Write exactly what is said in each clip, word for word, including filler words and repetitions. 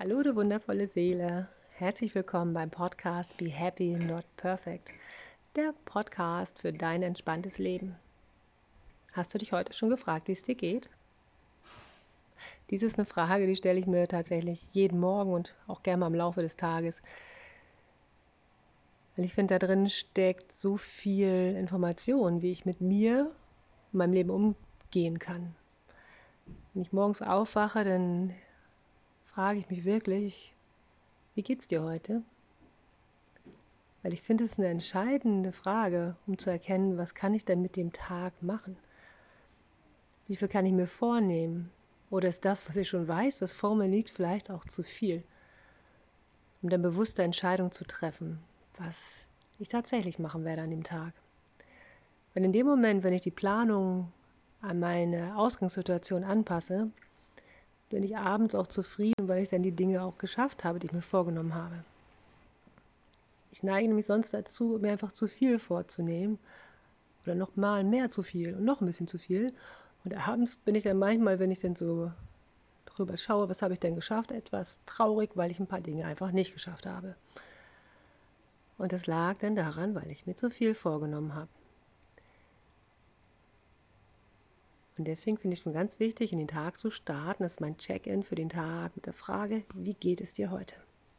Hallo, du wundervolle Seele. Herzlich willkommen beim Podcast Be Happy, Not Perfect. Der Podcast für dein entspanntes Leben. Hast du dich heute schon gefragt, wie es dir geht? Dies ist eine Frage, die stelle ich mir tatsächlich jeden Morgen und auch gerne mal im Laufe des Tages. Weil ich finde, da drin steckt so viel Information, wie ich mit mir und meinem Leben umgehen kann. Wenn ich morgens aufwache, dann frage ich mich wirklich, wie geht's dir heute? Weil ich finde, es ist eine entscheidende Frage, um zu erkennen, was kann ich denn mit dem Tag machen? Wie viel kann ich mir vornehmen? Oder ist das, was ich schon weiß, was vor mir liegt, vielleicht auch zu viel? Um dann bewusste Entscheidungen zu treffen, was ich tatsächlich machen werde an dem Tag. Weil in dem Moment, wenn ich die Planung an meine Ausgangssituation anpasse, bin ich abends auch zufrieden, weil ich dann die Dinge auch geschafft habe, die ich mir vorgenommen habe. Ich neige nämlich sonst dazu, mir einfach zu viel vorzunehmen oder noch mal mehr zu viel und noch ein bisschen zu viel. Und abends bin ich dann manchmal, wenn ich dann so drüber schaue, was habe ich denn geschafft, etwas traurig, weil ich ein paar Dinge einfach nicht geschafft habe. Und das lag dann daran, weil ich mir zu viel vorgenommen habe. Und deswegen finde ich schon ganz wichtig, in den Tag zu starten. Das ist mein Check-in für den Tag mit der Frage, wie geht es dir heute?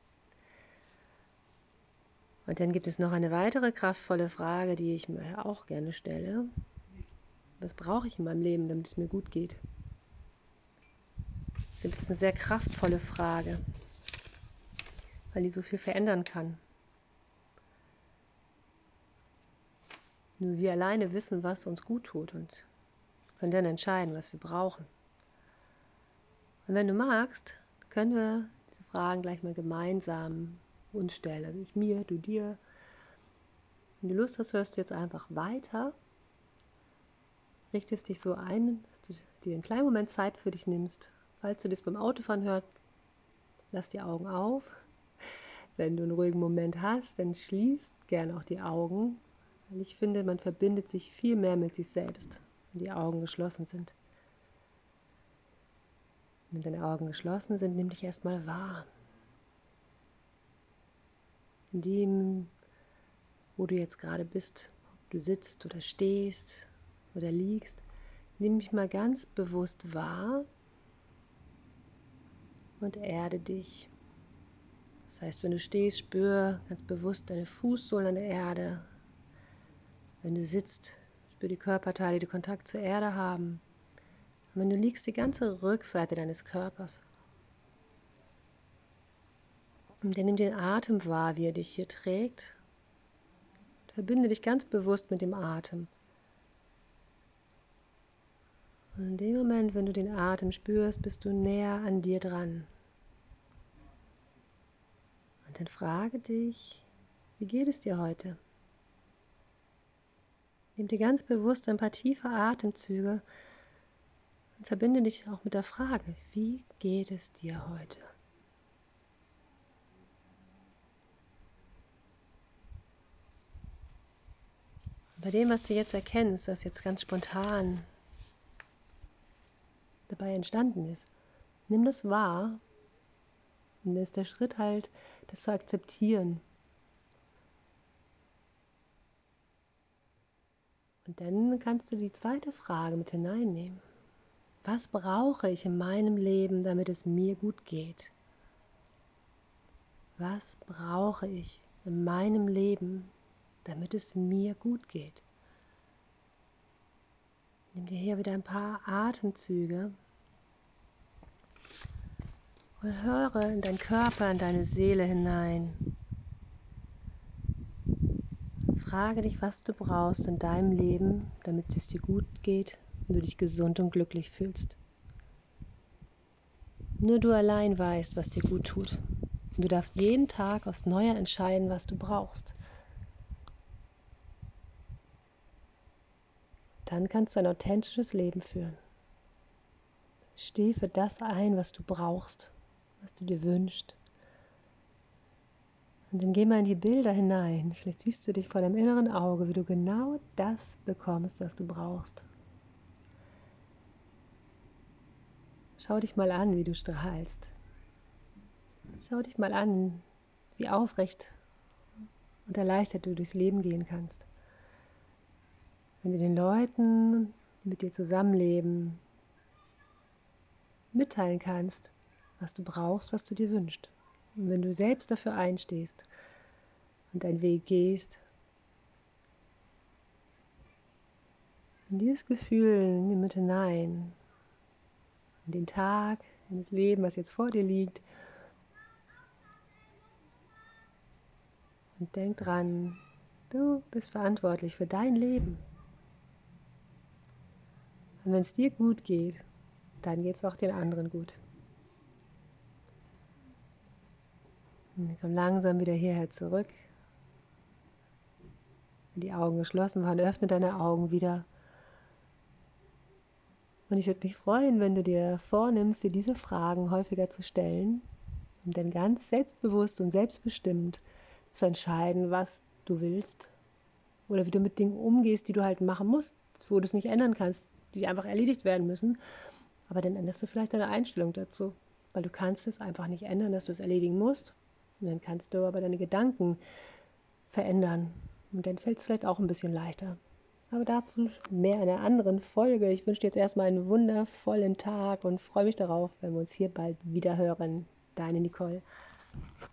Und dann gibt es noch eine weitere kraftvolle Frage, die ich mir auch gerne stelle. Was brauche ich in meinem Leben, damit es mir gut geht? Ich finde, das ist eine sehr kraftvolle Frage, weil die so viel verändern kann. Nur wir alleine wissen, was uns gut tut und können dann entscheiden, was wir brauchen. Und wenn du magst, können wir diese Fragen gleich mal gemeinsam uns stellen. Also ich mir, du dir. Wenn du Lust hast, hörst du jetzt einfach weiter, richtest dich so ein, dass du dir einen kleinen Moment Zeit für dich nimmst. Falls du das beim Autofahren hörst, lass die Augen auf. Wenn du einen ruhigen Moment hast, dann schließ gerne auch die Augen. Weil ich finde, man verbindet sich viel mehr mit sich selbst, wenn die Augen geschlossen sind. Wenn deine Augen geschlossen sind, nimm dich erstmal wahr. In dem, wo du jetzt gerade bist, ob du sitzt oder stehst oder liegst, nimm dich mal ganz bewusst wahr und erde dich. Das heißt, wenn du stehst, spür ganz bewusst deine Fußsohlen an der Erde. Wenn du sitzt, spür die Körperteile, die Kontakt zur Erde haben. Und wenn du liegst, die ganze Rückseite deines Körpers. Und dann nimm den Atem wahr, wie er dich hier trägt. Verbinde dich ganz bewusst mit dem Atem. Und in dem Moment, wenn du den Atem spürst, bist du näher an dir dran. Und dann frage dich, wie geht es dir heute? Nimm dir ganz bewusst ein paar tiefe Atemzüge und verbinde dich auch mit der Frage, wie geht es dir heute? Und bei dem, was du jetzt erkennst, das jetzt ganz spontan dabei entstanden ist, nimm das wahr. Und dann ist der Schritt halt, das zu akzeptieren. Und dann kannst du die zweite Frage mit hineinnehmen. Was brauche ich in meinem Leben, damit es mir gut geht? Was brauche ich in meinem Leben, damit es mir gut geht? Nimm dir hier wieder ein paar Atemzüge und höre in deinen Körper, in deine Seele hinein. Frage dich, was du brauchst in deinem Leben, damit es dir gut geht und du dich gesund und glücklich fühlst. Nur du allein weißt, was dir gut tut. Und du darfst jeden Tag aufs Neue entscheiden, was du brauchst. Dann kannst du ein authentisches Leben führen. Steh für das ein, was du brauchst, was du dir wünschst. Und dann geh mal in die Bilder hinein. Vielleicht siehst du dich vor deinem inneren Auge, wie du genau das bekommst, was du brauchst. Schau dich mal an, wie du strahlst. Schau dich mal an, wie aufrecht und erleichtert du durchs Leben gehen kannst. Wenn du den Leuten, die mit dir zusammenleben, mitteilen kannst, was du brauchst, was du dir wünschst. Und wenn du selbst dafür einstehst und deinen Weg gehst, in dieses Gefühl nimm mit hinein, in den Tag, in das Leben, was jetzt vor dir liegt. Und denk dran, du bist verantwortlich für dein Leben. Und wenn es dir gut geht, dann geht es auch den anderen gut. Und komm langsam wieder hierher zurück. Wenn die Augen geschlossen waren, öffne deine Augen wieder. Und ich würde mich freuen, wenn du dir vornimmst, dir diese Fragen häufiger zu stellen, um dann ganz selbstbewusst und selbstbestimmt zu entscheiden, was du willst oder wie du mit Dingen umgehst, die du halt machen musst, wo du es nicht ändern kannst, die einfach erledigt werden müssen. Aber dann änderst du vielleicht deine Einstellung dazu, weil du kannst es einfach nicht ändern, dass du es erledigen musst. Und dann kannst du aber deine Gedanken verändern. Und dann fällt es vielleicht auch ein bisschen leichter. Aber dazu mehr in einer anderen Folge. Ich wünsche dir jetzt erstmal einen wundervollen Tag und freue mich darauf, wenn wir uns hier bald wieder hören. Deine Nicole.